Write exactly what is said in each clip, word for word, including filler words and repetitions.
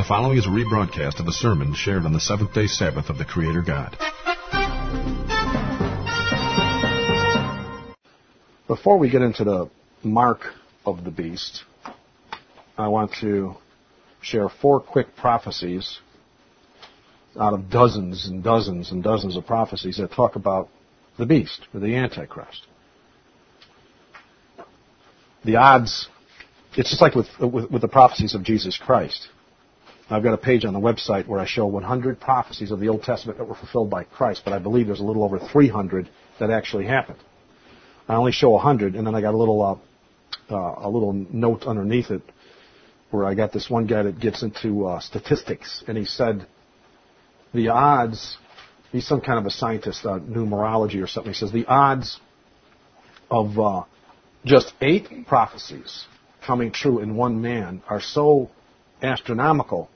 following is a rebroadcast of a sermon shared on the seventh-day Sabbath of the Creator God. Before we get into the mark of the beast, I want to share four quick prophecies out of dozens and dozens and dozens of prophecies that talk about the beast, or the Antichrist. The odds, it's just like with, with, with the prophecies of Jesus Christ. I've got a page on the website where I show one hundred prophecies of the Old Testament that were fulfilled by Christ, but I believe there's a little over three hundred that actually happened. I only show one hundred, and then I got a little uh, uh, a little note underneath it where I got this one guy that gets into uh, statistics, and he said the odds, he's some kind of a scientist, uh, numerology or something, he says the odds of uh, just eight prophecies coming true in one man are so astronomical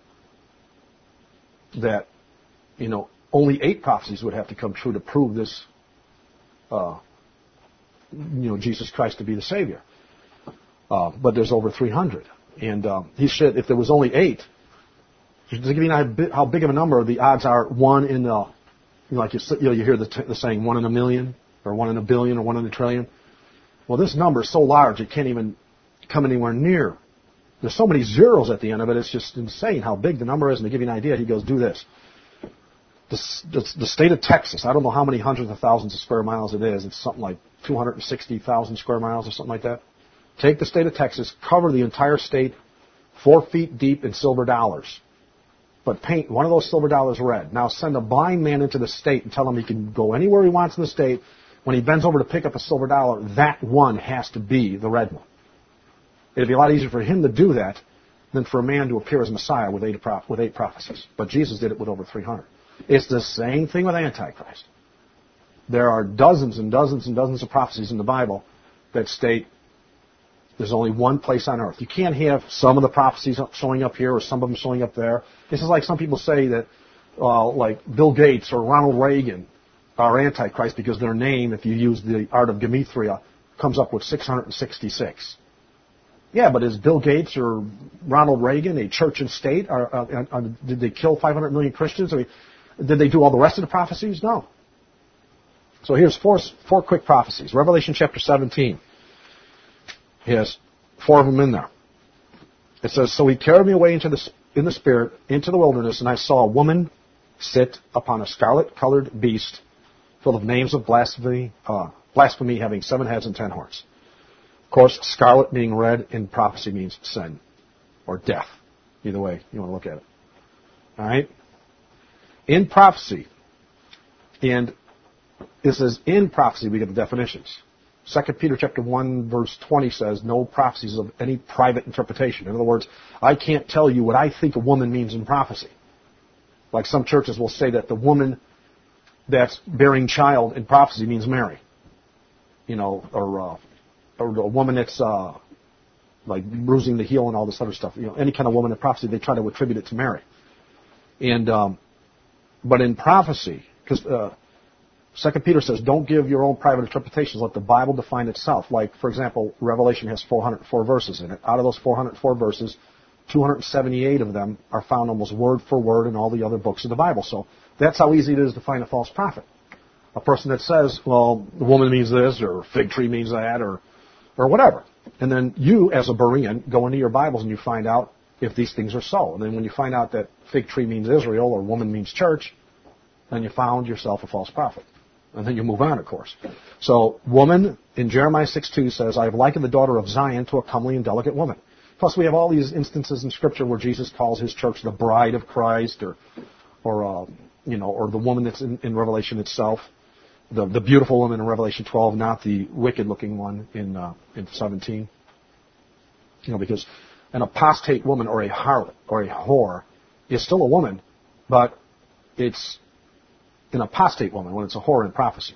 that, you know, only eight prophecies would have to come true to prove this, uh, you know, Jesus Christ to be the Savior. Uh, but there's over three hundred. And uh, he said if there was only eight, to give you an idea how big of a number, the odds are one in, uh, you know, like you, you, know, you hear the, t- the saying one in a million, or one in a billion, or one in a trillion. Well, this number is so large it can't even come anywhere near. There's so many zeros at the end of it, it's just insane how big the number is. And to give you an idea, he goes, do this. The, the, the state of Texas, I don't know how many hundreds of thousands of square miles it is. It's something like two hundred sixty thousand square miles or something like that. Take the state of Texas, cover the entire state four feet deep in silver dollars, but paint one of those silver dollars red. Now send a blind man into the state and tell him he can go anywhere he wants in the state. When he bends over to pick up a silver dollar, that one has to be the red one. It'd be a lot easier for him to do that than for a man to appear as Messiah with eight, with eight prophecies. But Jesus did it with over three hundred. It's the same thing with Antichrist. There are dozens and dozens and dozens of prophecies in the Bible that state there's only one place on earth. You can't have some of the prophecies showing up here or some of them showing up there. This is like some people say that, uh, like Bill Gates or Ronald Reagan are Antichrist because their name, if you use the art of Gematria, comes up with six hundred sixty-six. Yeah, but is Bill Gates or Ronald Reagan a church and state? Or, uh, uh, did they kill five hundred million Christians? I mean, did they do all the rest of the prophecies? No. So here's four, four quick prophecies. Revelation chapter seventeen. He has four of them in there. It says, so he carried me away into the, in the spirit into the wilderness, and I saw a woman sit upon a scarlet-colored beast full of names of blasphemy, uh, blasphemy having seven heads and ten horns. Of course, scarlet being red in prophecy means sin or death. Either way you want to look at it. All right? In prophecy, and this is in prophecy we get the definitions. Second Peter chapter one verse twenty says, no prophecies of any private interpretation. In other words, I can't tell you what I think a woman means in prophecy. Like some churches will say that the woman that's bearing child in prophecy means Mary. You know, or, uh, or a woman that's uh, like bruising the heel and all this other stuff. You know, any kind of woman in prophecy, they try to attribute it to Mary. And um, but in prophecy, because uh, Second Peter says, don't give your own private interpretations. Let the Bible define itself. Like, for example, Revelation has four hundred four verses in it. Out of those four hundred four verses, two hundred seventy-eight of them are found almost word for word in all the other books of the Bible. So that's how easy it is to find a false prophet. A person that says, well, the woman means this, or fig tree means that, or or whatever. And then you, as a Berean, go into your Bibles and you find out if these things are so. And then when you find out that fig tree means Israel or woman means church, then you found yourself a false prophet. And then you move on, of course. So, woman, in Jeremiah six two says, I have likened the daughter of Zion to a comely and delicate woman. Plus, we have all these instances in Scripture where Jesus calls his church the bride of Christ, or, or uh, you know, or the woman that's in, in Revelation itself, the the beautiful woman in Revelation twelve, not the wicked-looking one in uh, in seventeen. You know, because an apostate woman or a harlot or a whore is still a woman, but it's an apostate woman when it's a whore in prophecy.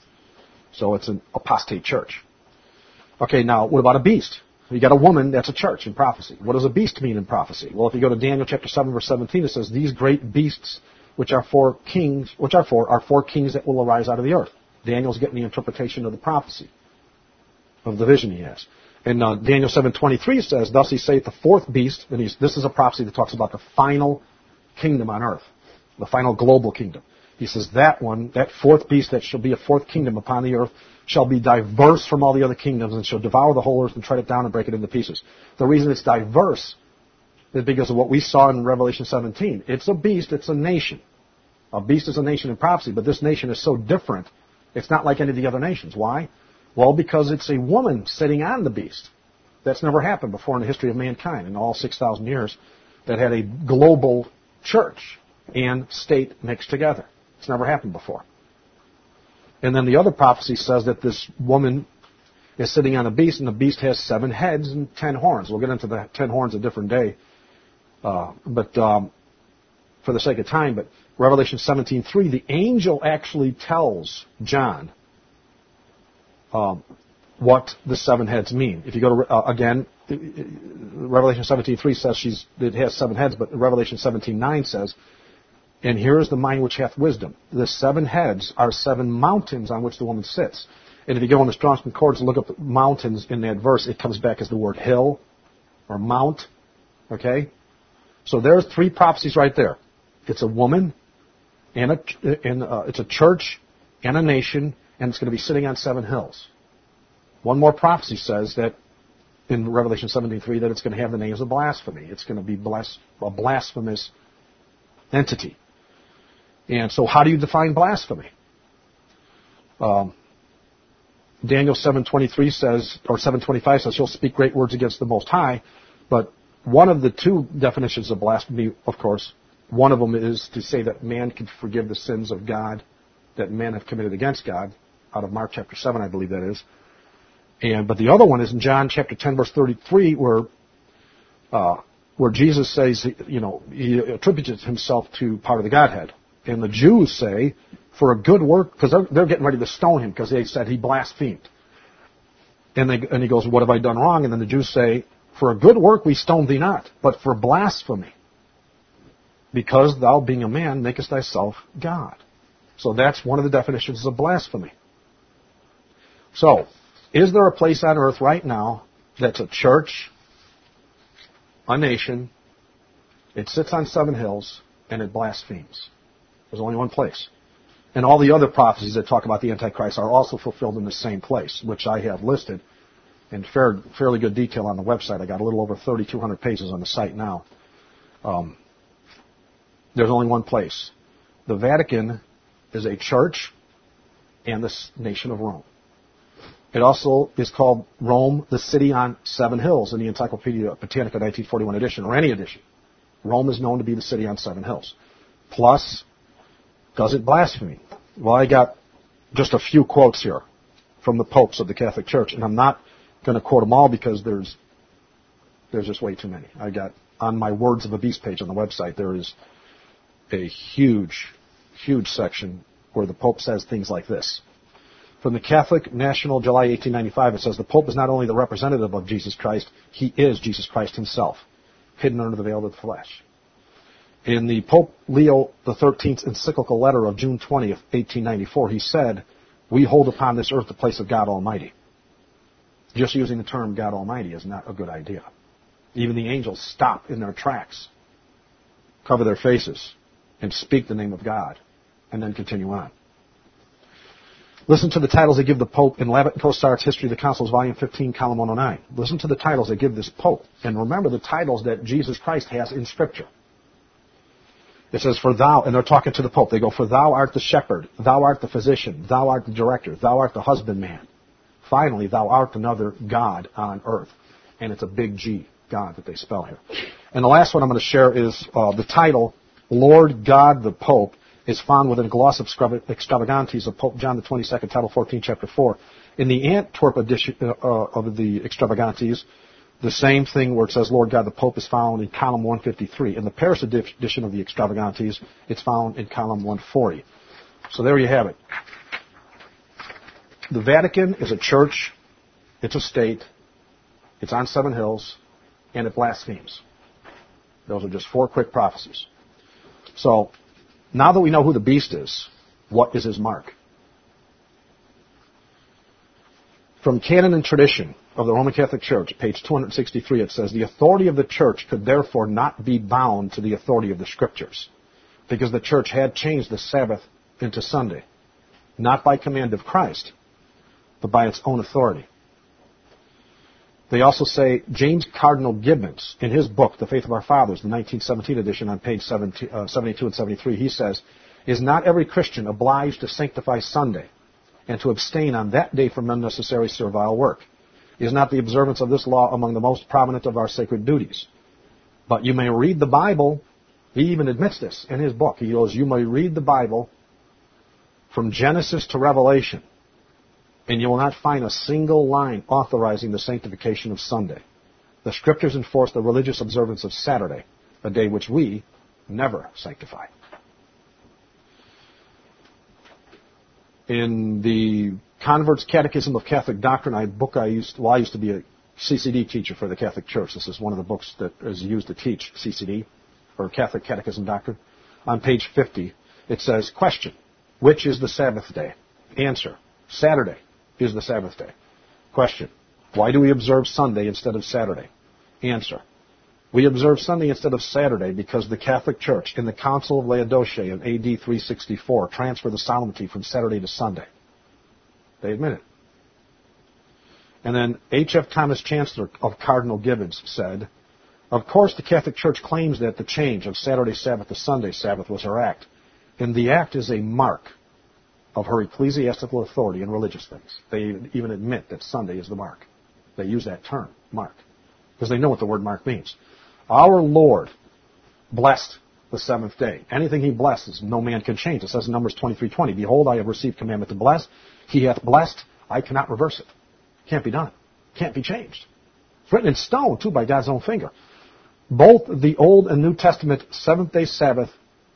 So it's an apostate church. Okay, now what about a beast? You got a woman that's a church in prophecy. What does a beast mean in prophecy? Well, if you go to Daniel chapter seven verse seventeen, it says, these great beasts which are four kings, which are four, are four kings that will arise out of the earth. Daniel's getting the interpretation of the prophecy, of the vision he has. And uh, Daniel seven twenty-three says, thus he saith the fourth beast, and he's, this is a prophecy that talks about the final kingdom on earth, the final global kingdom. He says that one, that fourth beast that shall be a fourth kingdom upon the earth, shall be diverse from all the other kingdoms, and shall devour the whole earth and tread it down and break it into pieces. The reason it's diverse is because of what we saw in Revelation seventeen. It's a beast, it's a nation. A beast is a nation in prophecy, but this nation is so different, it's not like any of the other nations. Why? Well, because it's a woman sitting on the beast. That's never happened before in the history of mankind, in all six thousand years, that had a global church and state mixed together. It's never happened before. And then the other prophecy says that this woman is sitting on a beast, and the beast has seven heads and ten horns. We'll get into the ten horns a different day, uh, but um, for the sake of time. But Revelation seventeen three, the angel actually tells John um, what the seven heads mean. If you go to uh, again, Revelation seventeen three says she's it has seven heads, but Revelation seventeen nine says, and here is the mind which hath wisdom. The seven heads are seven mountains on which the woman sits. And if you go in the Strong's Concordance and look up mountains in that verse, it comes back as the word hill or mount. Okay? So there's three prophecies right there. It's a woman, and, a, and uh, it's a church, and a nation, and it's going to be sitting on seven hills. One more prophecy says that in Revelation seventeen three that it's going to have the names of blasphemy. It's going to be blas- a blasphemous entity. And so how do you define blasphemy? Um, Daniel seven twenty-three says, or seven twenty-five says, he'll speak great words against the Most High. But one of the two definitions of blasphemy, of course, one of them is to say that man can forgive the sins of God that men have committed against God, out of Mark chapter seven, I believe that is. And but the other one is in John chapter ten, verse thirty-three, where uh, where Jesus says, you know, he attributes himself to part of the Godhead. And the Jews say, for a good work, because they're, they're getting ready to stone him because they said he blasphemed. And, they, and he goes, what have I done wrong? And then the Jews say, for a good work we stone thee not, but for blasphemy. Because thou, being a man, makest thyself God. So that's one of the definitions of blasphemy. So, is there a place on earth right now that's a church, a nation, it sits on seven hills, and it blasphemes? There's only one place. And all the other prophecies that talk about the Antichrist are also fulfilled in the same place, which I have listed in fair, fairly good detail on the website. I got a little over thirty-two hundred pages on the site now. Um, there's only one place. The Vatican is a church and the nation of Rome. It also is called Rome, the city on seven hills in the Encyclopedia Britannica nineteen forty-one edition, or any edition. Rome is known to be the city on seven hills. Plus, does it blaspheme? Well, I got just a few quotes here from the popes of the Catholic Church, and I'm not going to quote them all because there's there's just way too many. I got on my Words of a Beast page on the website, there is a huge, huge section where the Pope says things like this. From the Catholic National, July eighteen ninety-five, it says, the Pope is not only the representative of Jesus Christ, he is Jesus Christ himself, hidden under the veil of the flesh. In the Pope Leo the thirteenth encyclical letter of June twentieth, eighteen ninety-four, he said, we hold upon this earth the place of God Almighty. Just using the term God Almighty is not a good idea. Even the angels stop in their tracks, cover their faces, and speak the name of God, and then continue on. Listen to the titles they give the Pope in Labatt and Costart's History of the Councils, Volume fifteen, Column one oh nine. Listen to the titles they give this Pope. And remember the titles that Jesus Christ has in Scripture. It says, for thou, and they're talking to the Pope, they go, for thou art the shepherd, thou art the physician, thou art the director, thou art the husbandman. Finally, thou art another God on earth. And it's a big G, God, that they spell here. And the last one I'm going to share is uh, the title, Lord God the Pope, is found within a gloss of extravagantes of Pope John the twenty-second, Title fourteen, Chapter four. In the Antwerp edition uh, of the extravagantes, the same thing where it says Lord God the Pope is found in column one fifty-three. In the Paris edition of the extravagantes, it's found in column one forty. So there you have it. The Vatican is a church, it's a state, it's on seven hills, and it blasphemes. Those are just four quick prophecies. So, now that we know who the beast is, what is his mark? From Canon and Tradition of the Roman Catholic Church, page two sixty-three, it says, the authority of the Church could therefore not be bound to the authority of the Scriptures, because the Church had changed the Sabbath into Sunday, not by command of Christ, but by its own authority. They also say James Cardinal Gibbons, in his book, The Faith of Our Fathers, the nineteen seventeen edition on page seventy-two and seventy-three, he says, is not every Christian obliged to sanctify Sunday and to abstain on that day from unnecessary servile work? Is not the observance of this law among the most prominent of our sacred duties? But you may read the Bible. He even admits this in his book. He goes, you may read the Bible from Genesis to Revelation, and you will not find a single line authorizing the sanctification of Sunday. The Scriptures enforce the religious observance of Saturday, a day which we never sanctify. In the Convert's Catechism of Catholic Doctrine, a book I used, well, I used to be a C C D teacher for the Catholic Church. This is one of the books that is used to teach C C D, or Catholic Catechism Doctrine. On page fifty, it says, question, which is the Sabbath day? Answer, Saturday is the Sabbath day. Question, why do we observe Sunday instead of Saturday? Answer, we observe Sunday instead of Saturday because the Catholic Church in the Council of Laodicea in A D three sixty-four transferred the solemnity from Saturday to Sunday. They admit it. And then H F Thomas, Chancellor of Cardinal Gibbons, said, of course the Catholic Church claims that the change of Saturday Sabbath to Sunday Sabbath was her act, and the act is a mark of her ecclesiastical authority in religious things. They even admit that Sunday is the mark. They use that term, mark, because they know what the word mark means. Our Lord blessed the seventh day. Anything He blesses, no man can change. It says in Numbers twenty-three twenty, behold, I have received commandment to bless. He hath blessed. I cannot reverse it. Can't be done. Can't be changed. It's written in stone, too, by God's own finger. Both the Old and New Testament seventh-day Sabbath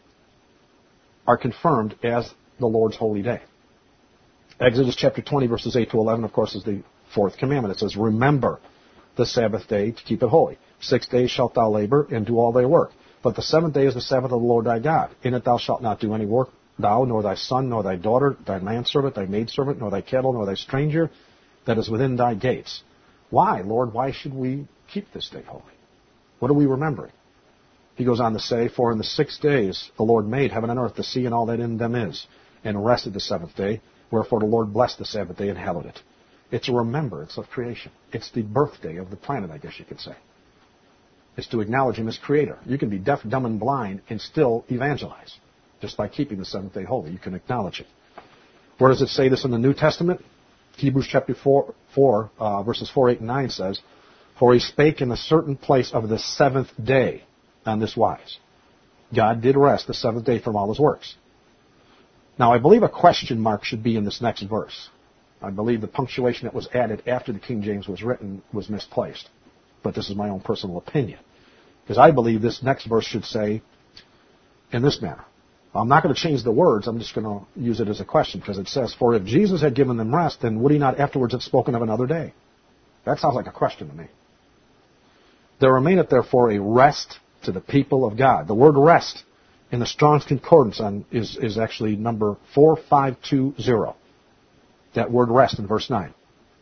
are confirmed as the Lord's holy day. Exodus chapter twenty, verses eight to eleven, of course, is the fourth commandment. It says, remember the Sabbath day to keep it holy. Six days shalt thou labor and do all thy work. But the seventh day is the Sabbath of the Lord thy God. In it thou shalt not do any work, thou, nor thy son, nor thy daughter, thy manservant, thy maidservant, nor thy cattle, nor thy stranger that is within thy gates. Why, Lord, why should we keep this day holy? What are we remembering? He goes on to say, for in the six days the Lord made heaven and earth, the sea, and all that in them is, and rested the seventh day. Wherefore the Lord blessed the Sabbath day and hallowed it. It's a remembrance of creation. It's the birthday of the planet, I guess you could say. It's to acknowledge Him as Creator. You can be deaf, dumb, and blind and still evangelize. Just by keeping the seventh day holy, you can acknowledge it. Where does it say this in the New Testament? Hebrews chapter four, four uh, verses four, eight, and nine says, for He spake in a certain place of the seventh day on this wise. God did rest the seventh day from all His works. Now, I believe a question mark should be in this next verse. I believe the punctuation that was added after the King James was written was misplaced. But this is my own personal opinion. Because I believe this next verse should say in this manner. I'm not going to change the words. I'm just going to use it as a question because it says, for if Jesus had given them rest, then would He not afterwards have spoken of another day? That sounds like a question to me. There remaineth therefore a rest to the people of God. The word rest in the Strong's Concordance on, is, is actually number four five two zero. That word rest in verse nine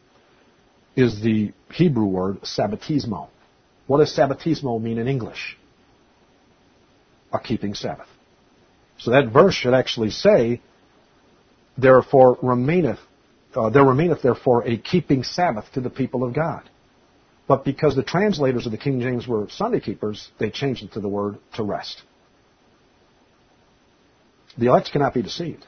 is the Hebrew word sabbatismo. What does sabbatismo mean in English? A keeping Sabbath. So that verse should actually say, therefore remaineth, uh, there remaineth therefore a keeping Sabbath to the people of God. But because the translators of the King James were Sunday keepers, they changed it to the word to rest. The elect cannot be deceived.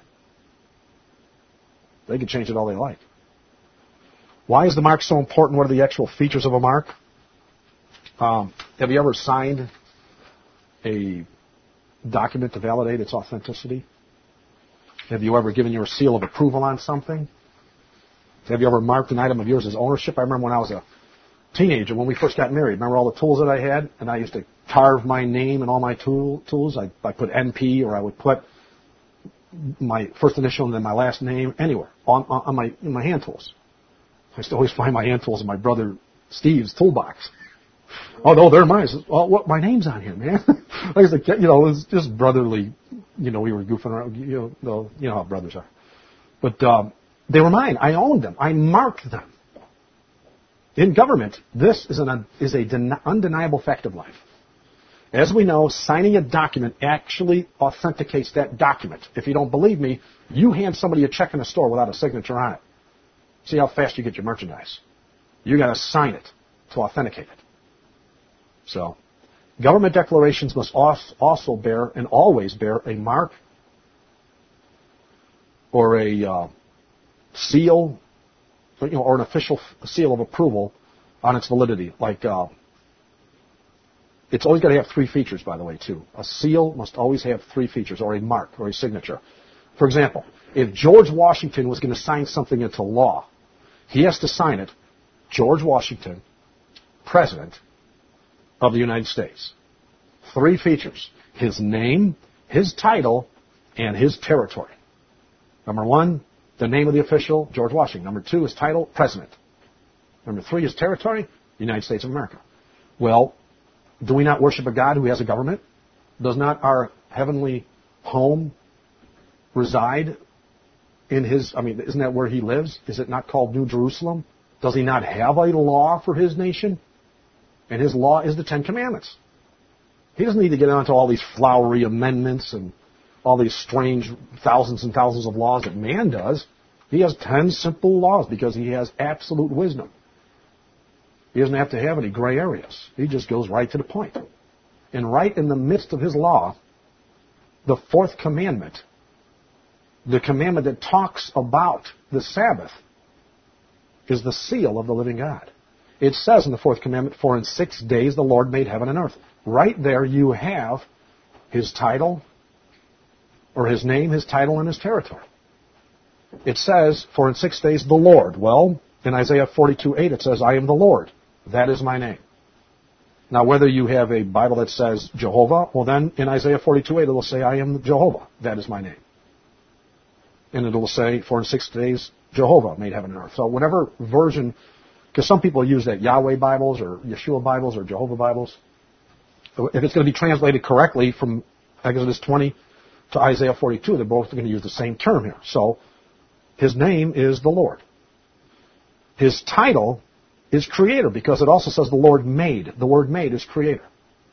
They can change it all they like. Why is the mark so important? What are the actual features of a mark? Um, have you ever signed a document to validate its authenticity? Have you ever given your seal of approval on something? Have you ever marked an item of yours as ownership? I remember when I was a teenager, when we first got married, remember all the tools that I had? And I used to carve my name in all my tool, tools. I, I put N P, or I would put my first initial and then my last name anywhere on, on, on my in my hand tools. I used to always find my hand tools in my brother Steve's toolbox. Oh, no, they're mine. Says, oh, what? My name's on here, man. I used to, you know, it was just brotherly. You know, we were goofing around. You know, you know how brothers are. But um, they were mine. I owned them. I marked them. In government, this is an is a den- undeniable fact of life. As we know, signing a document actually authenticates that document. If you don't believe me, you hand somebody a check in a store without a signature on it. See how fast you get your merchandise. You got to sign it to authenticate it. So, government declarations must also bear and always bear a mark or a uh, seal, you know, or an official f- seal of approval on its validity. Like, uh, it's always got to have three features, by the way, too. A seal must always have three features, or a mark, or a signature. For example, if George Washington was going to sign something into law, he has to sign it, George Washington, President of the United States. Three features: his name, his title, and his territory. Number one, the name of the official, George Washington. Number two, his title, President. Number three, his territory, United States of America. Well, do we not worship a God who has a government? Does not our heavenly home reside in his, I mean, isn't that where he lives? Is it not called New Jerusalem? Does he not have a law for his nation? And his law is the Ten Commandments. He doesn't need to get onto all these flowery amendments and all these strange thousands and thousands of laws that man does. He has ten simple laws because he has absolute wisdom. He doesn't have to have any gray areas. He just goes right to the point. And right in the midst of his law, the fourth commandment, the commandment that talks about the Sabbath, is the seal of the living God. It says in the fourth commandment, "For in six days the Lord made heaven and earth." Right there you have his title, or his name, his title, and his territory. It says, "For in six days the Lord." Well, in Isaiah forty-two eight it says, "I am the Lord. That is my name." Now, whether you have a Bible that says Jehovah, well then in Isaiah forty-two eight it will say, "I am Jehovah. That is my name." And it will say, "For in six days Jehovah made heaven and earth." So whatever version, because some people use that Yahweh Bibles or Yeshua Bibles or Jehovah Bibles. If it's going to be translated correctly from Exodus twenty to Isaiah forty-two, they're both going to use the same term here. So, his name is the Lord. His title is Creator, because it also says the Lord made. The word made is Creator.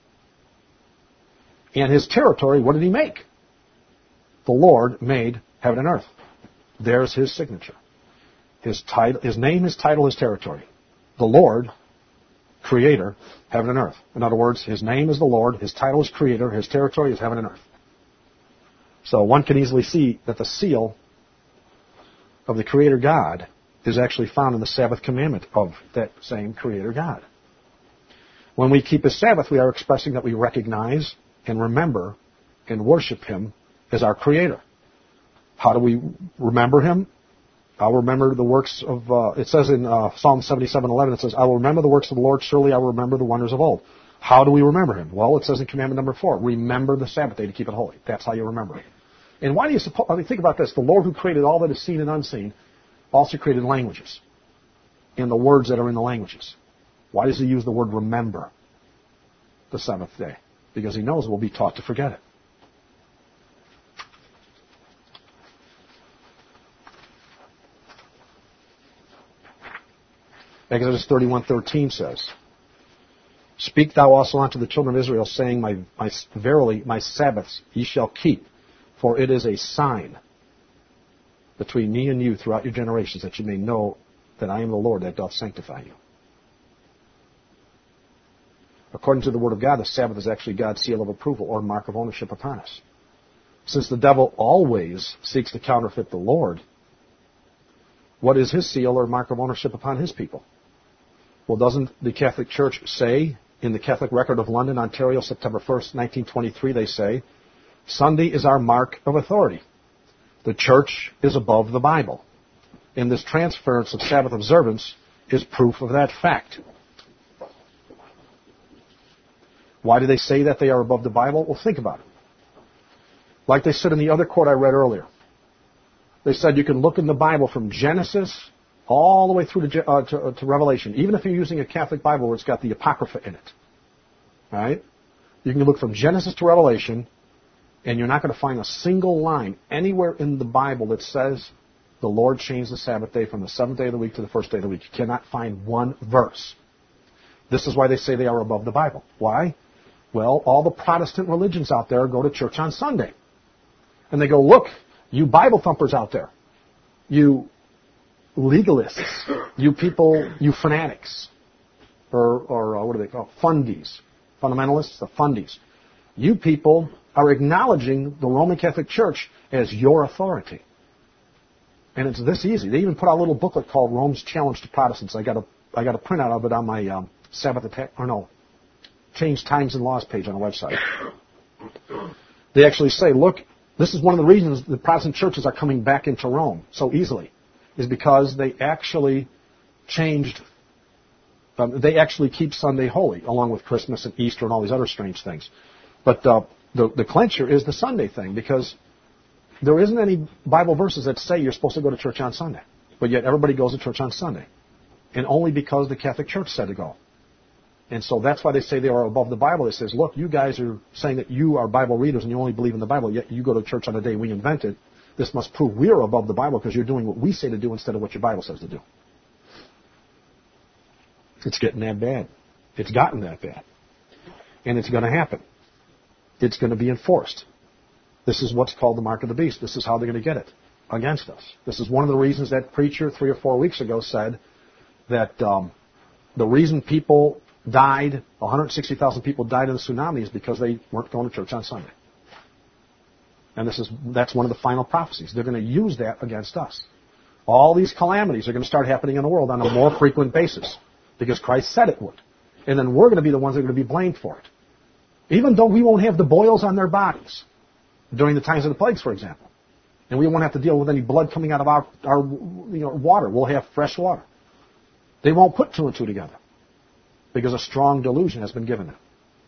And his territory, what did he make? The Lord made heaven and earth. There's his signature. His title, his name, his title, his territory. The Lord, Creator, heaven and earth. In other words, his name is the Lord, his title is Creator, his territory is heaven and earth. So one can easily see that the seal of the Creator God is actually found in the Sabbath commandment of that same Creator God. When we keep His Sabbath, we are expressing that we recognize and remember and worship Him as our Creator. How do we remember Him? I'll remember the works of, uh, it says in uh, Psalm seventy-seven eleven, it says, "I will remember the works of the Lord, surely I will remember the wonders of old." How do we remember Him? Well, it says in commandment number four, remember the Sabbath day to keep it holy. That's how you remember it. And why do you suppose, I mean, think about this, the Lord who created all that is seen and unseen also created languages and the words that are in the languages. Why does He use the word remember the seventh day? Because He knows we'll be taught to forget it. Exodus thirty-one thirteen says, "Speak thou also unto the children of Israel, saying, my, my, Verily my Sabbaths ye shall keep, for it is a sign between me and you throughout your generations, that you may know that I am the Lord that doth sanctify you." According to the Word of God, the Sabbath is actually God's seal of approval or mark of ownership upon us. Since the devil always seeks to counterfeit the Lord, what is his seal or mark of ownership upon his people? Well, doesn't the Catholic Church say, in the Catholic Record of London, Ontario, September first, nineteen twenty-three, they say, "Sunday is our mark of authority. The Church is above the Bible. And this transference of Sabbath observance is proof of that fact." Why do they say that they are above the Bible? Well, think about it. Like they said in the other quote I read earlier. They said you can look in the Bible from Genesis all the way through to, uh, to, uh, to Revelation, even if you're using a Catholic Bible where it's got the Apocrypha in it. Right? You can look from Genesis to Revelation, and you're not going to find a single line anywhere in the Bible that says the Lord changed the Sabbath day from the seventh day of the week to the first day of the week. You cannot find one verse. This is why they say they are above the Bible. Why? Well, all the Protestant religions out there go to church on Sunday. And they go, look, you Bible thumpers out there, you legalists, you people, you fanatics, or, or uh, what do they call it? Fundies, fundamentalists, the fundies. You people are acknowledging the Roman Catholic Church as your authority. And it's this easy. They even put out a little booklet called Rome's Challenge to Protestants. I got a, I got a printout of it on my um, Sabbath attack, or no, Change Times and Laws page on the website. They actually say, look, this is one of the reasons the Protestant churches are coming back into Rome so easily, is because they actually changed, um, they actually keep Sunday holy, along with Christmas and Easter and all these other strange things. But uh, the, the clincher is the Sunday thing, because there isn't any Bible verses that say you're supposed to go to church on Sunday. But yet everybody goes to church on Sunday. And only because the Catholic Church said to go. And so that's why they say they are above the Bible. It says, look, you guys are saying that you are Bible readers and you only believe in the Bible, yet you go to church on the day we invented. This must prove we are above the Bible because you're doing what we say to do instead of what your Bible says to do. It's getting that bad. It's gotten that bad. And it's going to happen. It's going to be enforced. This is what's called the mark of the beast. This is how they're going to get it against us. This is one of the reasons that preacher three or four weeks ago said that um, the reason people died, one hundred sixty thousand people died in the tsunami, is because they weren't going to church on Sunday. And this is that's one of the final prophecies. They're going to use that against us. All these calamities are going to start happening in the world on a more frequent basis because Christ said it would. And then we're going to be the ones that are going to be blamed for it. Even though we won't have the boils on their bodies during the times of the plagues, for example. And we won't have to deal with any blood coming out of our, our you know, water. We'll have fresh water. They won't put two and two together because a strong delusion has been given them.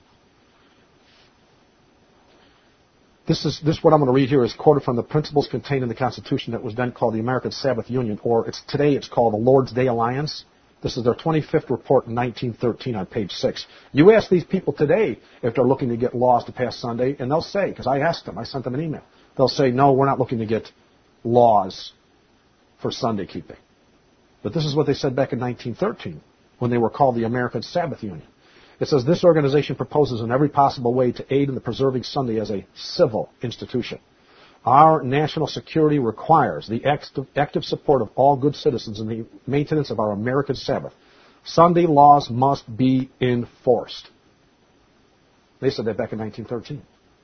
This is this what I'm going to read here is quoted from the principles contained in the Constitution that was then called the American Sabbath Union, or it's today it's called the Lord's Day Alliance. This is their twenty-fifth report in nineteen thirteen on page six. You ask these people today if they're looking to get laws to pass Sunday, and they'll say, because I asked them, I sent them an email, they'll say, no, we're not looking to get laws for Sunday keeping. But this is what they said back in nineteen thirteen when they were called the American Sabbath Union. It says, this organization proposes in every possible way to aid in the preserving Sunday as a civil institution. Our national security requires the active, active support of all good citizens in the maintenance of our American Sabbath. Sunday laws must be enforced. They said that back in nineteen thirteen.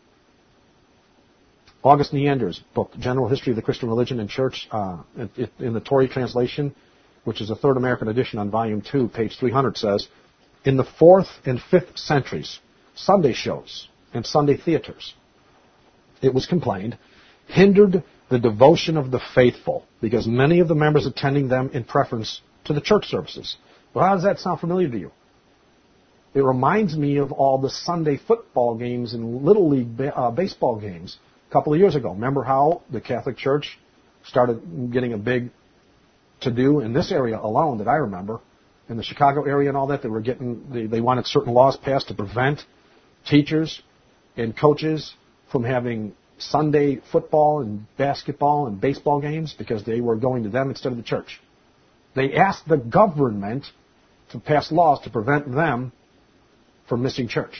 August Neander's book, General History of the Christian Religion and Church, uh, in, in the Torrey translation, which is the third American edition on volume two, page three hundred, says, in the fourth and fifth centuries, Sunday shows and Sunday theaters, it was complained, hindered the devotion of the faithful because many of the members attending them in preference to the church services. Well, how does that sound familiar to you? It reminds me of all the Sunday football games and Little League ba- uh, baseball games a couple of years ago. Remember how the Catholic Church started getting a big to-do in this area alone that I remember, in the Chicago area and all that. They were getting, they, they wanted certain laws passed to prevent teachers and coaches from having Sunday football and basketball and baseball games because they were going to them instead of the church. They asked the government to pass laws to prevent them from missing church.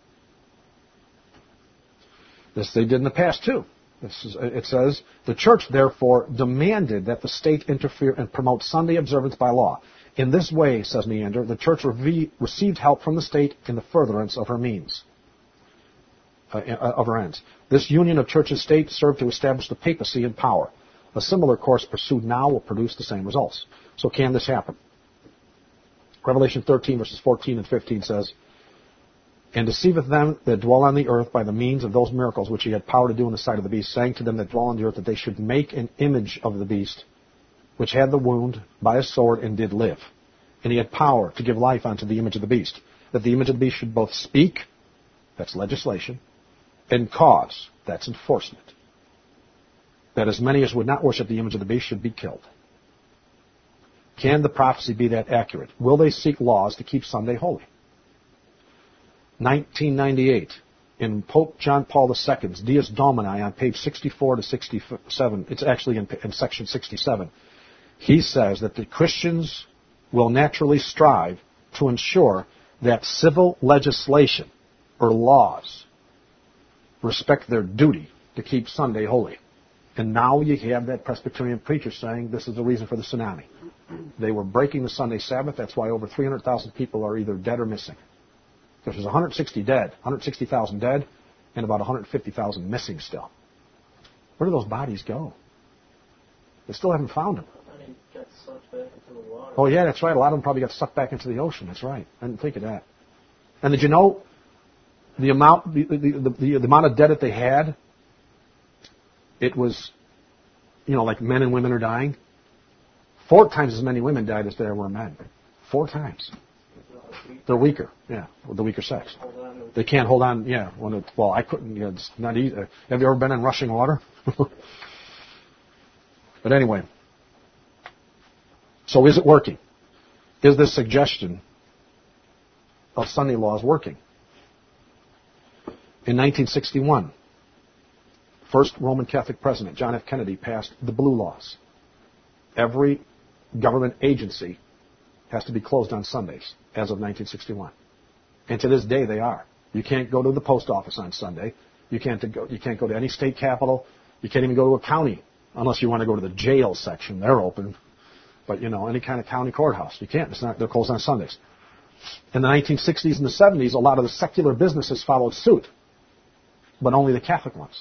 This they did in the past too. This is, it says, the church therefore demanded that the state interfere and promote Sunday observance by law. In this way, says Neander, the church re- received help from the state in the furtherance of her means, uh, of her ends. This union of church and state served to establish the papacy in power. A similar course pursued now will produce the same results. So can this happen? Revelation thirteen, verses fourteen and fifteen says, and deceiveth them that dwell on the earth by the means of those miracles which he had power to do in the sight of the beast, saying to them that dwell on the earth that they should make an image of the beast, which had the wound by a sword and did live. And he had power to give life unto the image of the beast, that the image of the beast should both speak, that's legislation, and cause, that's enforcement, that as many as would not worship the image of the beast should be killed. Can the prophecy be that accurate? Will they seek laws to keep Sunday holy? nineteen ninety-eight, in Pope John Paul the Second's Dies Domini on page sixty-four to sixty-seven, it's actually in, in section sixty-seven, he says that the Christians will naturally strive to ensure that civil legislation or laws respect their duty to keep Sunday holy. And now you have that Presbyterian preacher saying this is the reason for the tsunami. They were breaking the Sunday Sabbath. That's why over three hundred thousand people are either dead or missing. Because there's one hundred sixty dead, one hundred sixty thousand dead, and about one hundred fifty thousand missing still. Where do those bodies go? They still haven't found them. Got sucked back into the water. Oh, yeah, that's right. A lot of them probably got sucked back into the ocean. That's right. I didn't think of that. And did you know the amount, the, the, the, the, the amount of dead that they had? It was, you know, like men and women are dying. Four times as many women died as there were men. Four times. They're weaker, yeah, the weaker sex. They can't hold on, yeah. When it, well, I couldn't, you know, it's not easy. Have you ever been in rushing water? But anyway, so is it working? Is this suggestion of Sunday laws working? In nineteen sixty-one, first Roman Catholic president, John F. Kennedy, passed the Blue Laws. Every government agency has to be closed on Sundays as of nineteen sixty-one. And to this day they are. You can't go to the post office on Sunday. You can't go, you can't go to any state capital. You can't even go to a county unless you want to go to the jail section. They're open. But, you know, any kind of county courthouse. You can't. It's not, they're closed on Sundays. In the nineteen sixties and the seventies, a lot of the secular businesses followed suit. But only the Catholic ones.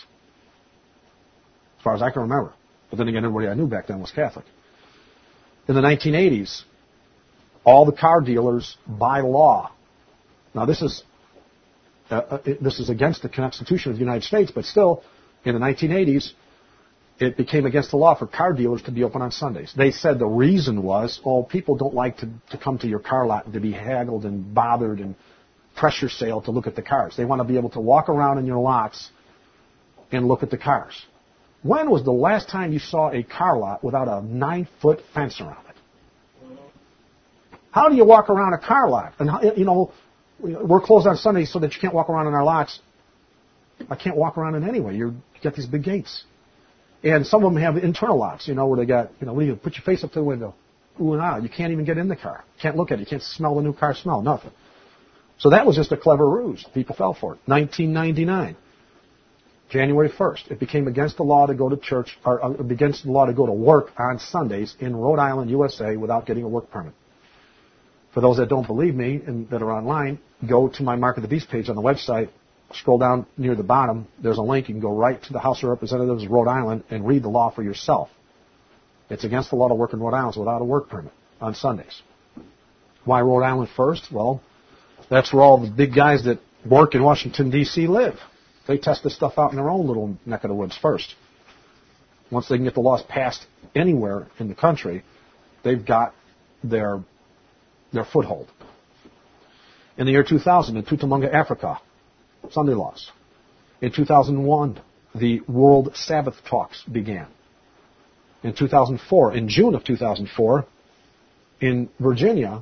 As far as I can remember. But then again, everybody I knew back then was Catholic. In the nineteen eighties, all the car dealers, by law, now this is uh, it, this is against the Constitution of the United States, but still, in the nineteen eighties, it became against the law for car dealers to be open on Sundays. They said the reason was, oh, people don't like to, to come to your car lot and to be haggled and bothered and pressure sale to look at the cars. They want to be able to walk around in your lots and look at the cars. When was the last time you saw a car lot without a nine-foot fence around it? How do you walk around a car lot? And, how, you know, we're closed on Sundays so that you can't walk around in our lots. I can't walk around in anyway. You're, you got these big gates. And some of them have internal locks, you know, where they got, you know, what do you put your face up to the window? Ooh and ah. You can't even get in the car. Can't look at it. You can't smell the new car smell. Nothing. So that was just a clever ruse. People fell for it. nineteen ninety-nine. January first, it became against the law to go to church, or uh, against the law to go to work on Sundays in Rhode Island, U S A, without getting a work permit. For those that don't believe me and that are online, go to my Mark of the Beast page on the website, scroll down near the bottom, there's a link, you can go right to the House of Representatives of Rhode Island and read the law for yourself. It's against the law to work in Rhode Island without a work permit on Sundays. Why Rhode Island first? Well, that's where all the big guys that work in Washington, D C live. They test this stuff out in their own little neck of the woods first. Once they can get the laws passed anywhere in the country, they've got their their foothold. In the year two thousand, in Tutamanga, Africa, Sunday laws. In two thousand one, the World Sabbath Talks began. In two thousand four, in June of two thousand four, in Virginia,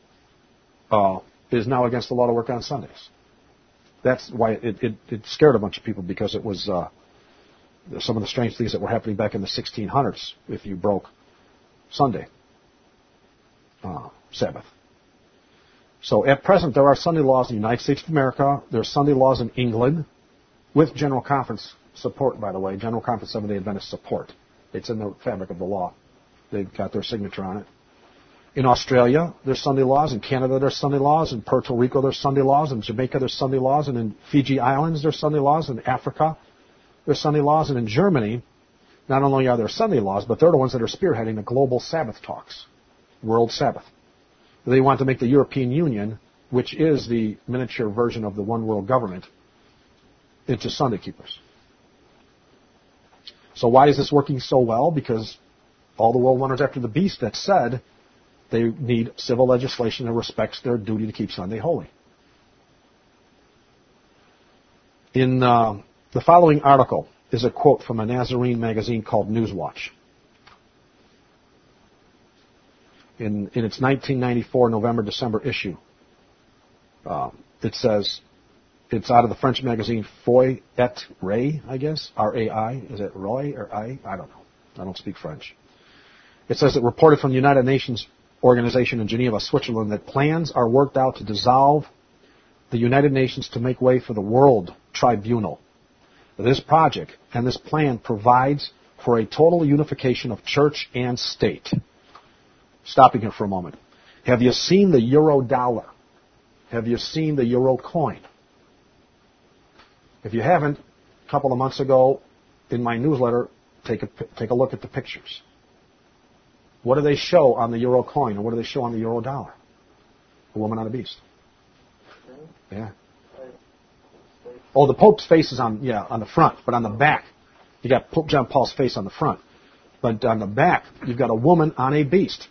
uh, it is now against the law to work on Sundays. That's why it, it, it scared a bunch of people, because it was uh, some of the strange things that were happening back in the sixteen hundreds if you broke Sunday uh, Sabbath. So at present, there are Sunday laws in the United States of America. There are Sunday laws in England with General Conference support, by the way. General Conference Seventh-day Adventist support. It's in the fabric of the law. They've got their signature on it. In Australia, there's Sunday laws. In Canada, there's Sunday laws. In Puerto Rico, there's Sunday laws. In Jamaica, there's Sunday laws. And in Fiji Islands, there's Sunday laws. In Africa, there's Sunday laws. And in Germany, not only are there Sunday laws, but they're the ones that are spearheading the global Sabbath talks, World Sabbath. They want to make the European Union, which is the miniature version of the one world government, into Sunday keepers. So why is this working so well? Because all the world wonders after the beast that said they need civil legislation that respects their duty to keep Sunday holy. In uh, the following article is a quote from a Nazarene magazine called Newswatch. In, in its nineteen ninety-four November-December issue, uh, it says, It's out of the French magazine Foi et Ray, I guess. R A I. Is it Roy or I? I don't know. I don't speak French. It says it reported from the United Nations organization in Geneva, Switzerland, that plans are worked out to dissolve the United Nations to make way for the World Tribunal. This project and this plan provides for a total unification of church and state. Stopping here for a moment. Have you seen the euro dollar? Have you seen the euro coin? If you haven't, a couple of months ago in my newsletter, take a, take a look at the pictures. What do they show on the euro coin, or what do they show on the euro dollar? A woman on a beast. Yeah. Oh, the Pope's face is on, yeah, on the front, but on the back, you got Pope John Paul's face on the front. But on the back, you've got a woman on a beast.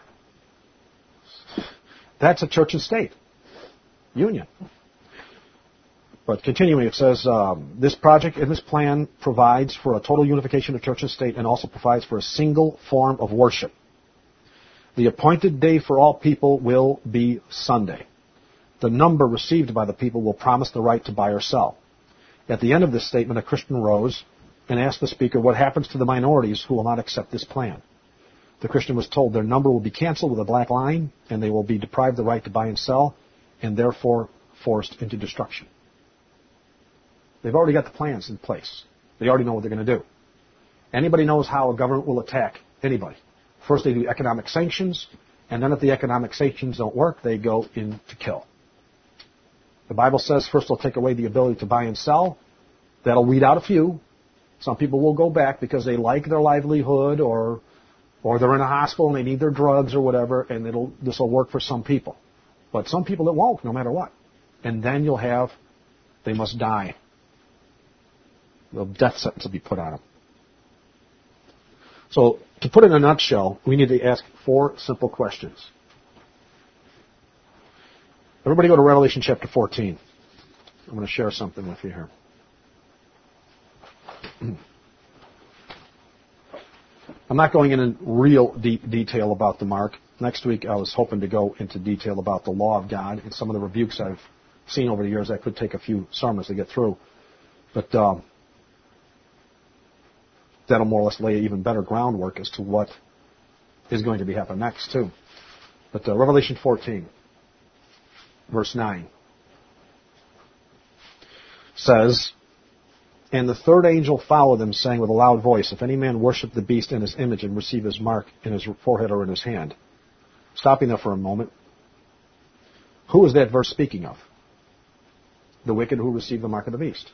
That's a church and state union. But continuing, it says, um, this project and this plan provides for a total unification of church and state and also provides for a single form of worship. The appointed day for all people will be Sunday. The number received by the people will promise the right to buy or sell. At the end of this statement, a Christian rose and asked the speaker what happens to the minorities who will not accept this plan. The Christian was told their number will be canceled with a black line, and they will be deprived the right to buy and sell, and therefore forced into destruction. They've already got the plans in place. They already know what they're going to do. Anybody knows how a government will attack anybody. First they do economic sanctions, and then if the economic sanctions don't work, they go in to kill. The Bible says first they'll take away the ability to buy and sell. That'll weed out a few. Some people will go back because they like their livelihood, or or they're in a hospital and they need their drugs or whatever, and it'll this will work for some people. But some people it won't, no matter what. And then you'll have, they must die. The death sentence will be put on them. So, to put it in a nutshell, we need to ask four simple questions. Everybody go to Revelation chapter fourteen. I'm going to share something with you here. I'm not going in real deep detail about the mark. Next week I was hoping to go into detail about the law of God and some of the rebukes I've seen over the years. I could take a few sermons to get through. But um, that'll more or less lay even better groundwork as to what is going to be happening next, too. But uh, Revelation fourteen, verse nine, says, "And the third angel followed them, saying with a loud voice, If any man worship the beast and his image and receive his mark in his forehead or in his hand." Stopping there for a moment. Who is that verse speaking of? The wicked who receive the mark of the beast.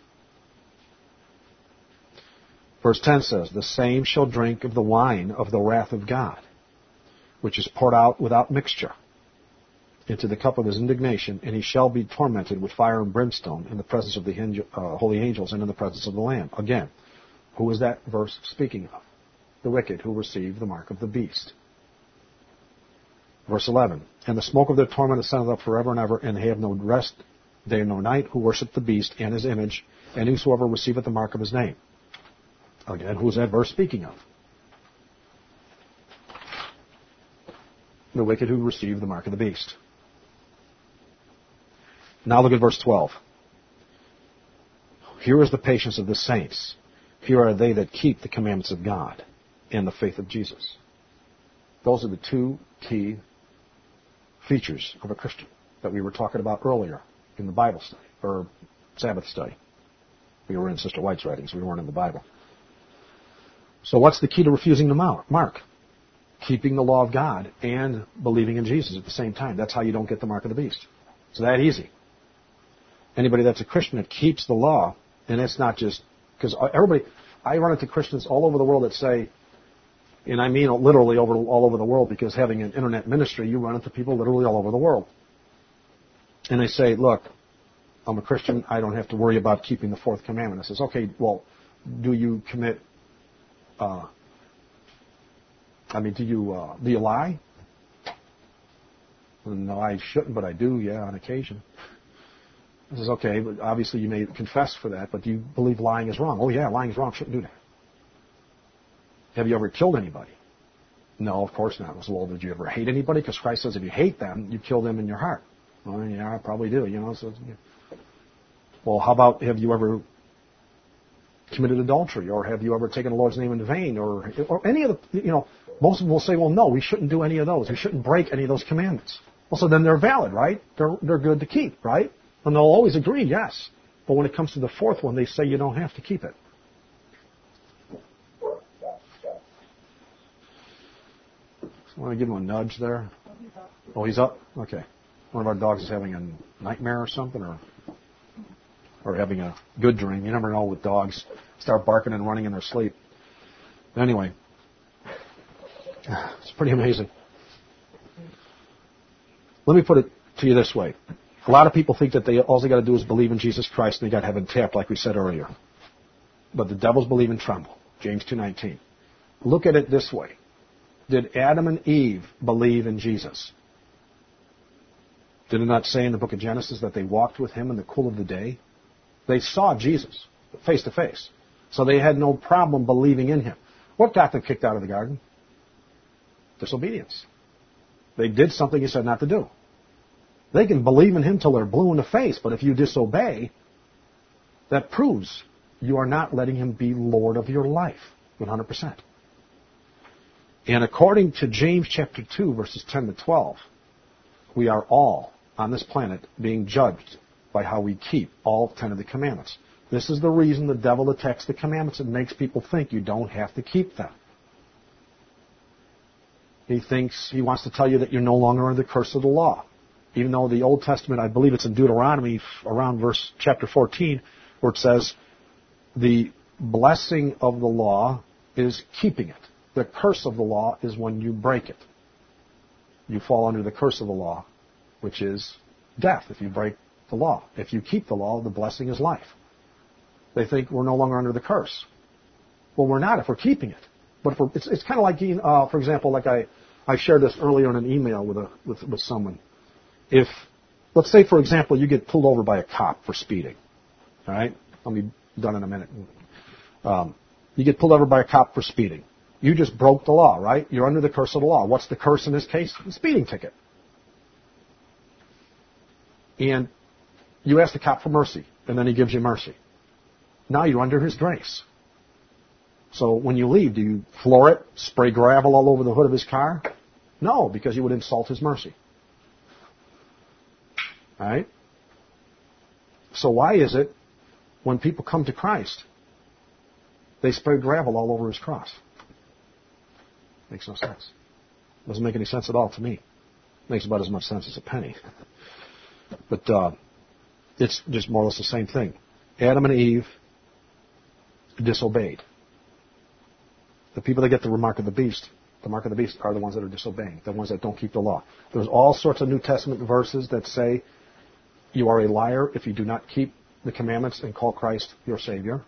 Verse ten says, "The same shall drink of the wine of the wrath of God, which is poured out without mixture into the cup of his indignation, and he shall be tormented with fire and brimstone in the presence of the angel, uh, holy angels and in the presence of the Lamb." Again, who is that verse speaking of? The wicked who receive the mark of the beast. Verse eleven, "And the smoke of their torment ascendeth up forever and ever, and they have no rest day nor night, who worship the beast and his image, and whosoever receiveth the mark of his name." Again, who is that verse speaking of? The wicked who receive the mark of the beast. Now look at verse twelve. "Here is the patience of the saints. Here are they that keep the commandments of God and the faith of Jesus." Those are the two key features of a Christian that we were talking about earlier in the Bible study, or Sabbath study. We were in Sister White's writings. We weren't in the Bible. So what's the key to refusing the mark? Keeping the law of God and believing in Jesus at the same time. That's how you don't get the mark of the beast. It's that easy. Anybody that's a Christian that keeps the law, and it's not just, because everybody, I run into Christians all over the world that say, and I mean literally over all over the world, because having an internet ministry, you run into people literally all over the world. And they say, look, I'm a Christian, I don't have to worry about keeping the fourth commandment. I says, okay, well, do you commit, uh, I mean, do you, uh, do you lie? No, I shouldn't, but I do, yeah, on occasion. I says, okay, but obviously you may confess for that, but do you believe lying is wrong? Oh yeah, lying is wrong, shouldn't do that. Have you ever killed anybody? No, of course not. I said, well, did you ever hate anybody? Because Christ says if you hate them, you kill them in your heart. Well, yeah, I probably do, you know. So, yeah. Well, how about, have you ever committed adultery, or have you ever taken the Lord's name in vain, or or any of the, you know, most of them will say, well, no, we shouldn't do any of those. We shouldn't break any of those commandments. Well, so then they're valid, right? They're they're good to keep, right? And they'll always agree, yes. But when it comes to the fourth one, they say you don't have to keep it. So want to give him a nudge there? Oh, he's up? Okay. One of our dogs is having a nightmare or something, or or having a good dream. You never know with dogs. Start barking and running in their sleep. Anyway, it's pretty amazing. Let me put it to you this way. A lot of people think that they all they got to do is believe in Jesus Christ and they got heaven tapped, like we said earlier. But the devils believe and tremble. James two nineteen. Look at it this way. Did Adam and Eve believe in Jesus? Did it not say in the book of Genesis that they walked with him in the cool of the day? They saw Jesus face to face. So they had no problem believing in him. What got them kicked out of the garden? Disobedience. They did something he said not to do. They can believe in him till they're blue in the face, but if you disobey, that proves you are not letting him be Lord of your life, one hundred percent. And according to James chapter two, verses ten to twelve, we are all on this planet being judged by how we keep all ten of the commandments. This is the reason the devil attacks the commandments and makes people think you don't have to keep them. He thinks, he wants to tell you that you're no longer under the curse of the law. Even though the Old Testament, I believe it's in Deuteronomy around verse chapter fourteen, where it says the blessing of the law is keeping it. The curse of the law is when you break it. You fall under the curse of the law, which is death if you break the law. If you keep the law, the blessing is life. They think we're no longer under the curse. Well, we're not if we're keeping it. But if we're, it's, it's kind of like, uh, for example, like I, I shared this earlier in an email with a with, with someone. If, let's say, for example, you get pulled over by a cop for speeding. All right? I'll be done in a minute. Um, you get pulled over by a cop for speeding. You just broke the law, right? You're under the curse of the law. What's the curse in this case? The speeding ticket. And you ask the cop for mercy, and then he gives you mercy. Now you're under his grace. So when you leave, do you floor it, spray gravel all over the hood of his car? No, because you would insult his mercy. All right? So why is it when people come to Christ, they spray gravel all over his cross? Makes no sense. Doesn't make any sense at all to me. Makes about as much sense as a penny. But uh, it's just more or less the same thing. Adam and Eve disobeyed. The people that get the mark of the beast, the mark of the beast are the ones that are disobeying, the ones that don't keep the law. There's all sorts of New Testament verses that say you are a liar if you do not keep the commandments and call Christ your Savior.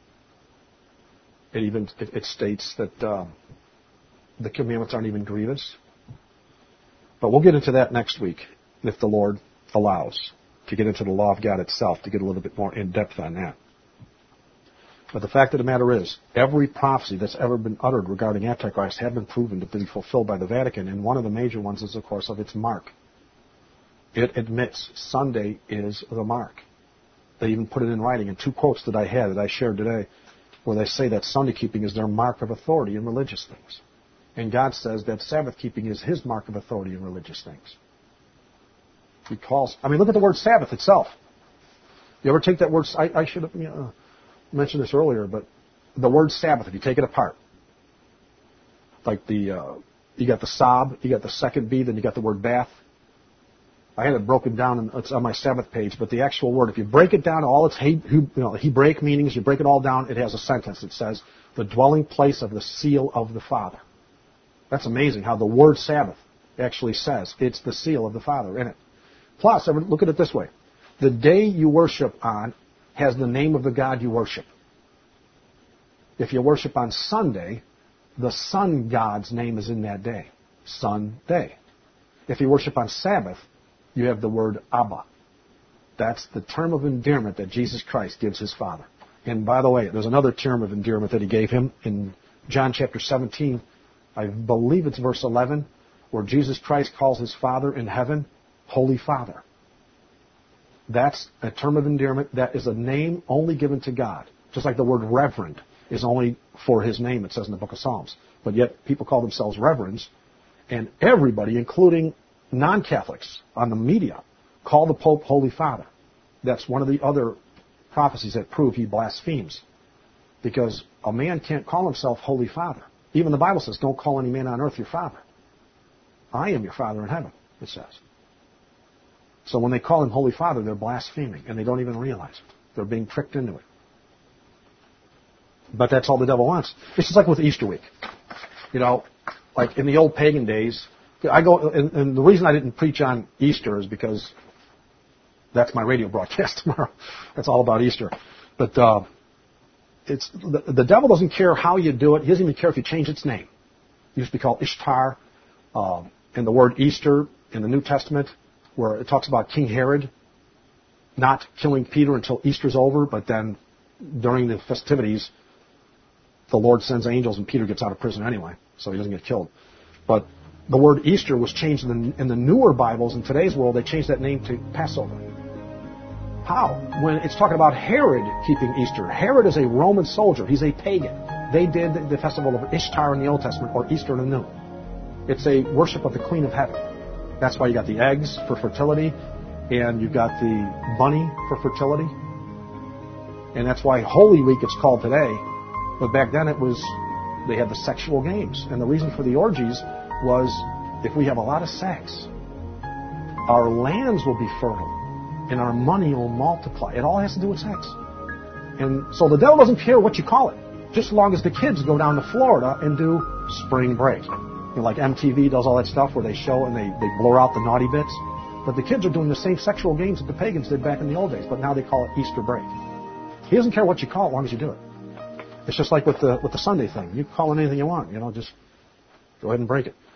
It even it, it states that uh, the commandments aren't even grievous. But we'll get into that next week if the Lord allows, to get into the law of God itself, to get a little bit more in depth on that. But the fact of the matter is, every prophecy that's ever been uttered regarding Antichrist have been proven to be fulfilled by the Vatican, and one of the major ones is, of course, of its mark. It admits Sunday is the mark. They even put it in writing in two quotes that I had, that I shared today, where they say that Sunday keeping is their mark of authority in religious things. And God says that Sabbath keeping is his mark of authority in religious things. He calls, I mean, look at the word Sabbath itself. You ever take that word, I, I should have, you know, mentioned this earlier, but the word Sabbath, if you take it apart, like the, uh, you got the Sab, you got the second B, then you got the word bath. I had it broken down, and it's on my Sabbath page, but the actual word, if you break it down, all its he, you know, Hebraic meanings, you break it all down, it has a sentence that says, the dwelling place of the seal of the Father. That's amazing how the word Sabbath actually says it's the seal of the Father in it. Plus, look at it this way. The day you worship on has the name of the God you worship. If you worship on Sunday, the sun god's name is in that day. Sunday. If you worship on Sabbath, you have the word Abba. That's the term of endearment that Jesus Christ gives his Father. And by the way, there's another term of endearment that he gave him in John chapter seventeen. I believe it's verse eleven, where Jesus Christ calls his Father in heaven, Holy Father. That's a term of endearment. That is a name only given to God. Just like the word reverend is only for his name, it says in the book of Psalms. But yet people call themselves reverends. And everybody, including non-Catholics on the media, call the Pope Holy Father. That's one of the other prophecies that prove he blasphemes. Because a man can't call himself Holy Father. Even the Bible says, don't call any man on earth your father. I am your Father in heaven, it says. So when they call him Holy Father, they're blaspheming, and they don't even realize it. They're being tricked into it. But that's all the devil wants. It's just like with Easter week. You know, like in the old pagan days, I go, and, and the reason I didn't preach on Easter is because that's my radio broadcast tomorrow. That's all about Easter. But uh, it's the, the devil doesn't care how you do it. He doesn't even care if you change its name. It used to be called Ishtar. Uh, and the word Easter in the New Testament, where it talks about King Herod not killing Peter until Easter's over, but then during the festivities, the Lord sends angels and Peter gets out of prison anyway, so he doesn't get killed. But the word Easter was changed in the, in the newer Bibles. In today's world, they changed that name to Passover. How? When it's talking about Herod keeping Easter. Herod is a Roman soldier. He's a pagan. They did the festival of Ishtar in the Old Testament, or Easter in the New. It's a worship of the Queen of Heaven. That's why you got the eggs for fertility, and you've got the bunny for fertility. And that's why Holy Week it's called today. But back then it was, they had the sexual games. And the reason for the orgies was, if we have a lot of sex, our lands will be fertile, and our money will multiply. It all has to do with sex. And so the devil doesn't care what you call it, just as long as the kids go down to Florida and do spring break. You know, like M T V does all that stuff where they show and they, they blur out the naughty bits. But the kids are doing the same sexual games that the pagans did back in the old days, but now they call it Easter break. He doesn't care what you call it as long as you do it. It's just like with the with the Sunday thing. You can call it anything you want, you know, just go ahead and break it.